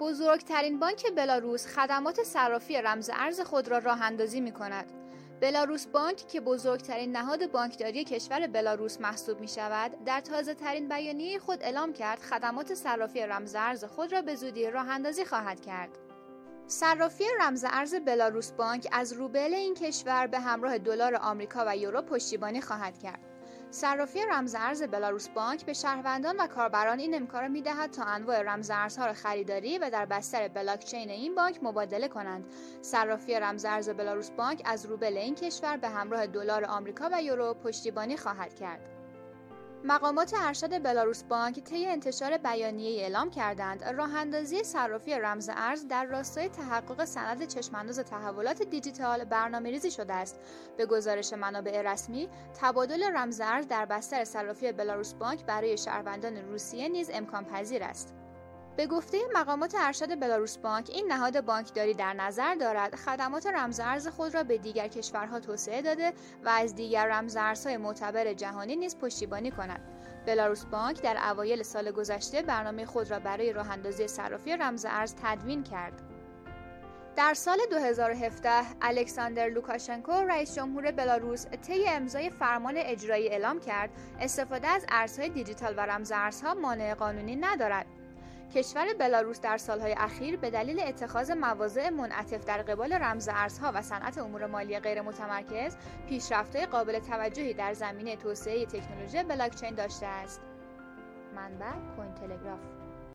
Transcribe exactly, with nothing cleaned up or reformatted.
بزرگترین بانک بلاروس خدمات صرافی رمز ارز خود را راه اندازی می کند. بلاروس بانک که بزرگترین نهاد بانکداری کشور بلاروس محسوب می شود، در تازه ترین بیانیه خود اعلام کرد خدمات صرافی رمز ارز خود را به زودی راه اندازی خواهد کرد. صرافی رمز ارز بلاروس بانک از روبل این کشور به همراه دلار آمریکا و یورو پشتیبانی خواهد کرد. صرافی رمز ارز بلاروس بانک به شهروندان و کاربران این امکان را می‌دهد تا انواع رمز ارزها را خریداری و در بستر بلاکچین این بانک مبادله کنند. صرافی رمز ارز بلاروس بانک از روبل این کشور به همراه دلار آمریکا و یورو پشتیبانی خواهد کرد. مقامات ارشد بلاروس بانک طی انتشار بیانیه‌ای اعلام کردند راه‌اندازی صرافی رمز ارز در راستای تحقق سند چشم‌انداز تحولات دیجیتال برنامه‌ریزی شده است. به گزارش منابع رسمی، تبادل رمز ارز در بستر صرافی بلاروس بانک برای شهروندان روسیه نیز امکان پذیر است. به گفته مقامات ارشد بلاروس بانک، این نهاد بانکداری در نظر دارد خدمات رمز ارز خود را به دیگر کشورها توسعه داده و از دیگر رمز ارزهای معتبر جهانی نیز پشتیبانی کند. بلاروس بانک در اوایل سال گذشته برنامه خود را برای راه‌اندازی صرافی رمز ارز تدوین کرد. در سال دو هزار و هفده، الکساندر لوکاشنکو رئیس جمهور بلاروس طی امضای فرمان اجرایی اعلام کرد استفاده از ارزهای دیجیتال و رمز ارزها مانع قانونی ندارد. کشور بلاروس در سالهای اخیر به دلیل اتخاذ مواضع منعطف در قبال رمز ارزها و صنعت امور مالی غیر متمرکز، پیشرفت‌های قابل توجهی در زمینه توسعه تکنولوژی بلاکچین داشته است. منبع کوین تلگراف.